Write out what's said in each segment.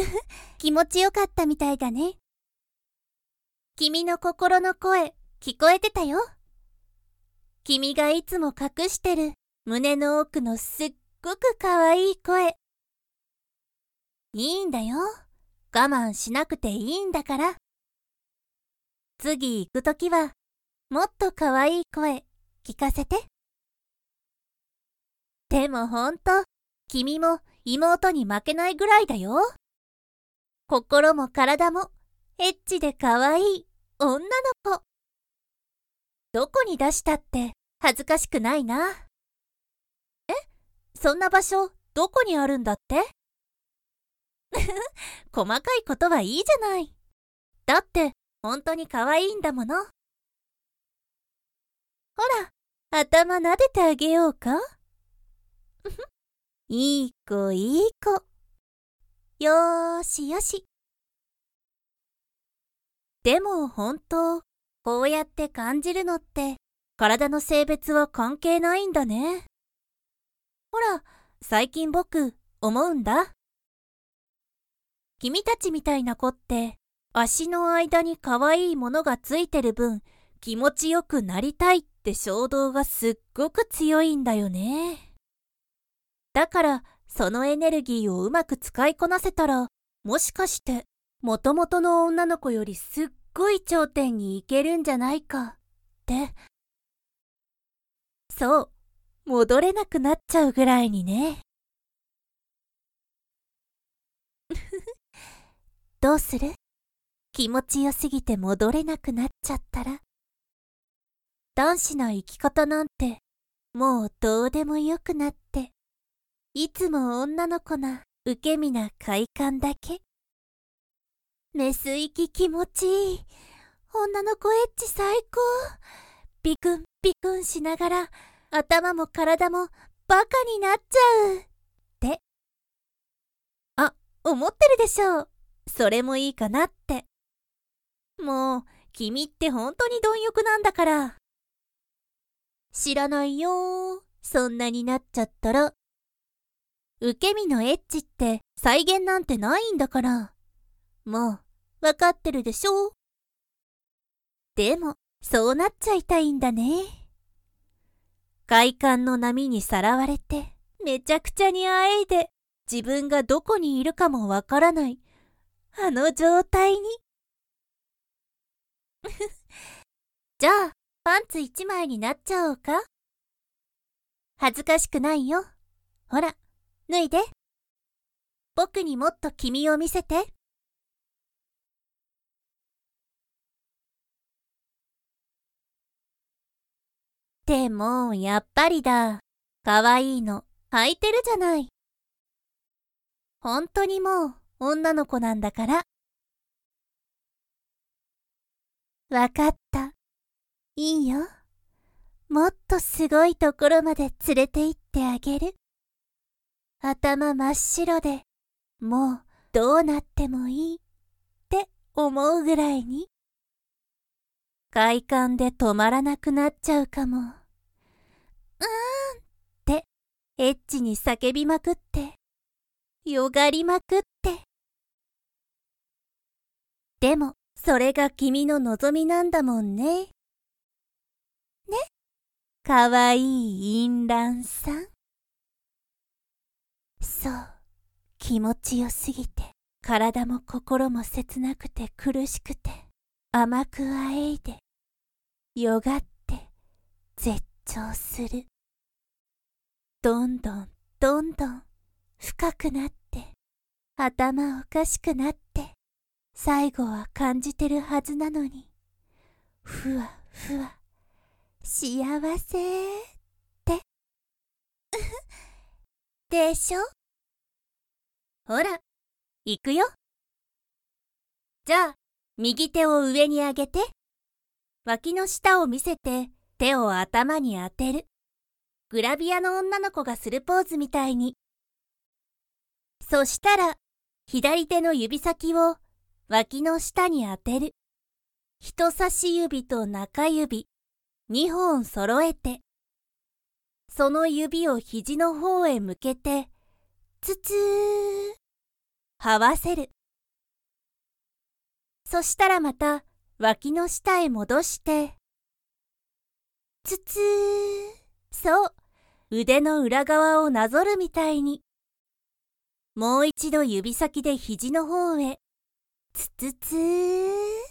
気持ちよかったみたいだね。君の心の声、聞こえてたよ。君がいつも隠してる胸の奥のすっごくかわいい声。いいんだよ。我慢しなくていいんだから。次行くときは、もっとかわいい声、聞かせて。でもほんと、君も妹に負けないぐらいだよ。心も体もエッチでかわいい女の子。どこに出したって恥ずかしくないな。え？そんな場所どこにあるんだって？細かいことはいいじゃない。だって本当にかわいいんだもの。ほら、頭撫でてあげようか。いい子いい子。よーしよし。でも本当、こうやって感じるのって体の性別は関係ないんだね。ほら、最近僕思うんだ。君たちみたいな子って足の間に可愛いものがついてる分気持ちよくなりたいって衝動がすっごく強いんだよね。だからそのエネルギーをうまく使いこなせたら、もしかして元々の女の子よりすっごい頂点に行けるんじゃないかって。そう、戻れなくなっちゃうぐらいにね。どうする？気持ちよすぎて戻れなくなっちゃったら。男子の生き方なんてもうどうでもよくなって、いつも女の子な受け身な快感だけ。メス息気持ちいい。女の子エッチ最高。ビクンビクンしながら頭も体もバカになっちゃうって。あ、思ってるでしょう。それもいいかなって。もう君って本当に貪欲なんだから。知らないよ。そんなになっちゃったら。受け身のエッチって再現なんてないんだから。もうわかってるでしょ。でもそうなっちゃいたいんだね。快感の波にさらわれてめちゃくちゃにあえいで、自分がどこにいるかもわからないあの状態に。じゃあパンツ一枚になっちゃおうか。恥ずかしくないよ。ほら、脱いで。僕にもっと君を見せて。でもやっぱりだ。かわいいの履いてるじゃない。本当にもう女の子なんだから。わかった。いいよ。もっとすごいところまで連れて行ってあげる。頭真っ白で、もうどうなってもいいって思うぐらいに。快感で止まらなくなっちゃうかも。ってエッチに叫びまくって、よがりまくって。でもそれが君の望みなんだもんね。ね？かわいい淫乱さん。そう、気持ちよすぎて体も心も切なくて苦しくて甘くあえいでよがって絶頂する。どんどんどんどん深くなって頭おかしくなって最後は感じてるはずなのに、ふわふわ幸せってでしょ。ほら、行くよ。じゃあ右手を上に上げて、脇の下を見せて手を頭に当てる。グラビアの女の子がするポーズみたいに。そしたら左手の指先を脇の下に当てる。人差し指と中指2本揃えて、その指を肘の方へ向けてツツー這わせる。 そしたらまた脇の下へ戻して、つつー。そう、腕の裏側をなぞるみたいに。もう一度指先で肘の方へ、つつつー。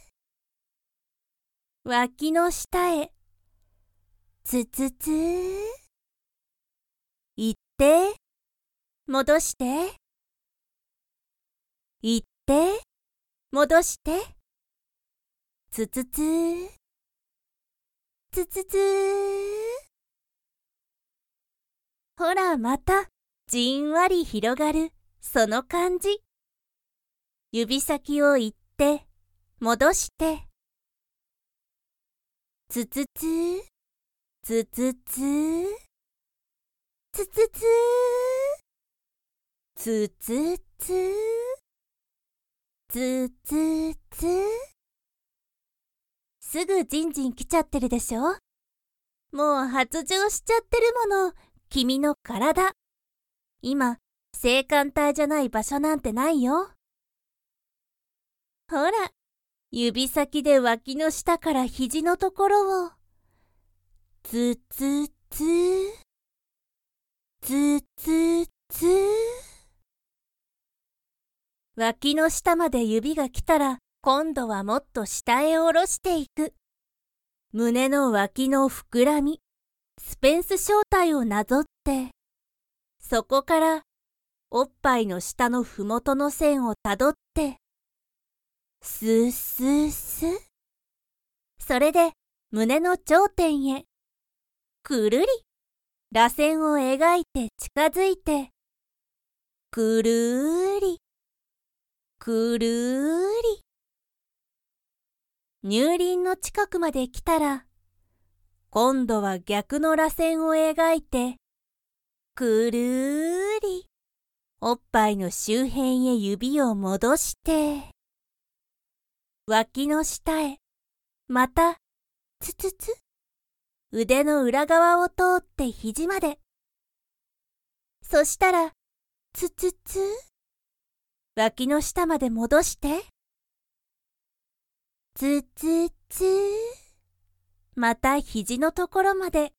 脇の下へ、つつつー。行って、戻して。行って、戻して。つつつー。つつつー。ほらまた、じんわり広がる、その感じ。指先を行って、戻して。つつつー。つつつー。つつつー。つつつー。つつつー。すぐじんじん来ちゃってるでしょ。もう発情しちゃってるもの、君の体。今、性感帯じゃない場所なんてないよ。ほら、指先で脇の下から肘のところを、つつつー。つつつー。脇の下まで指が来たら、今度はもっと下へ下ろしていく。胸の脇の膨らみ、スペンス小体をなぞって、そこからおっぱいの下のふもとの線をたどって、スースースー。それで胸の頂点へ、くるり、螺旋を描いて近づいて、くるーり、くるーり。乳輪の近くまで来たら、今度は逆の螺旋を描いて、くるーり、おっぱいの周辺へ指を戻して、脇の下へ、また、つつつ、腕の裏側を通って肘まで。そしたら、つつつ、脇の下まで戻して、つつつ、また肘のところまで。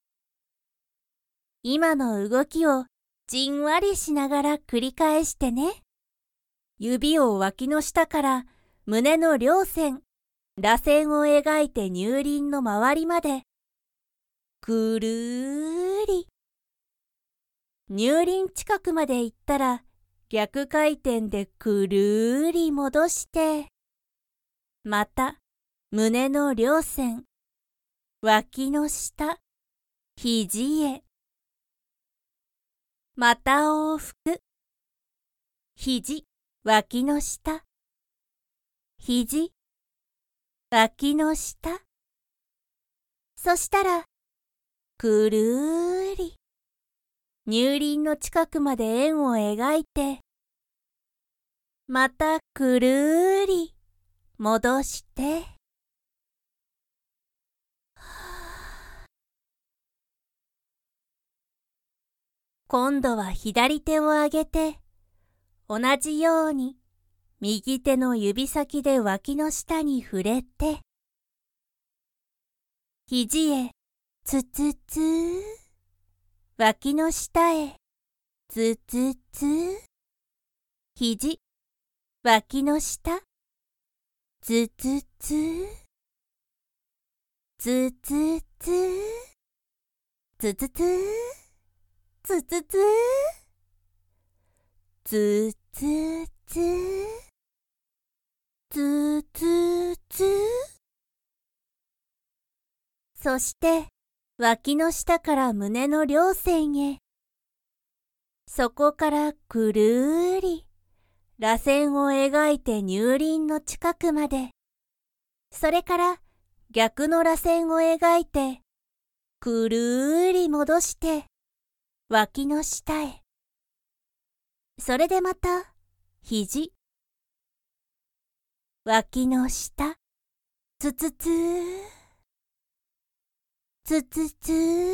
今の動きをじんわりしながら繰り返してね。指を脇の下から胸の両線、螺旋を描いて乳輪の周りまで。くるーり。乳輪近くまで行ったら逆回転でくるーり戻して、また胸の両線、脇の下、肘へ。また往復。肘、脇の下。肘、脇の下。そしたら、くるーり。乳輪の近くまで円を描いて、またくるーり。戻して。今度は左手を上げて、同じように右手の指先で脇の下に触れて、肘へつつつー。脇の下へつつつー。肘、脇の下、つつつー。つつつー。つつつー。つつつー。つつつー。つつつー。そして脇の下から胸の両線へ。そこからくるーり。螺旋を描いて乳輪の近くまで。それから逆の螺旋を描いて、くるーり戻して、脇の下へ。それでまた、肘。脇の下。つつつー。つつつー。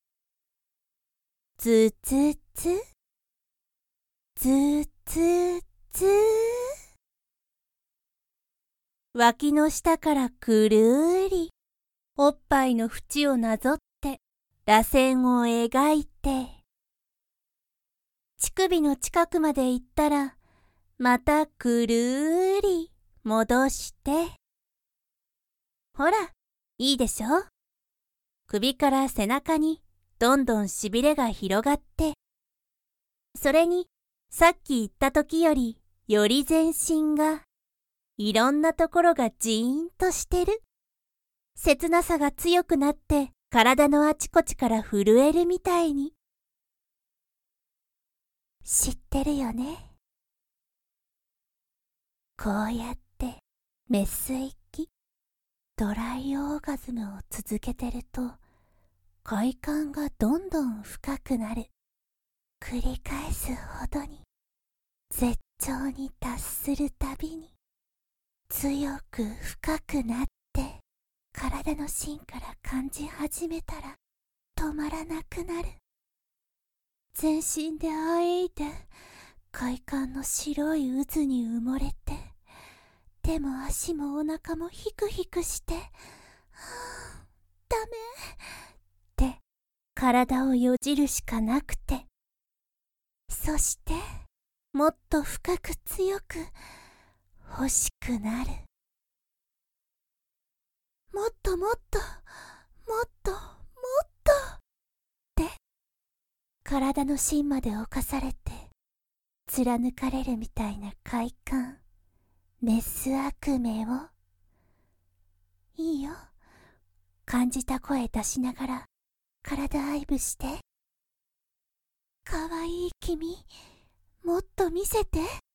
つつつ。つつつー。 脇の下からくるーり、おっぱいの縁をなぞって螺旋を描いて、乳首の近くまで行ったら、またくるーり戻して。ほら、いいでしょ？首から背中にどんどんしびれが広がって、それにさっき言った時よりより全身が、いろんなところがジーンとしてる。切なさが強くなって体のあちこちから震えるみたいに。知ってるよね。こうやってメス域、ドライオーガズムを続けてると、快感がどんどん深くなる。繰り返すほどに、絶頂に達するたびに、強く深くなって、体の芯から感じ始めたら止まらなくなる。全身であえいで快感の白い渦に埋もれて、手も足もお腹もヒクヒクして、はあ、ダメって体をよじるしかなくて、そしてもっと深く強く欲しくなる。もっともっと、もっと、もっとって、体の芯まで侵されて、貫かれるみたいな快感、メス悪夢を。いいよ、感じた声出しながら、体愛撫して。かわいい君、もっと見せて。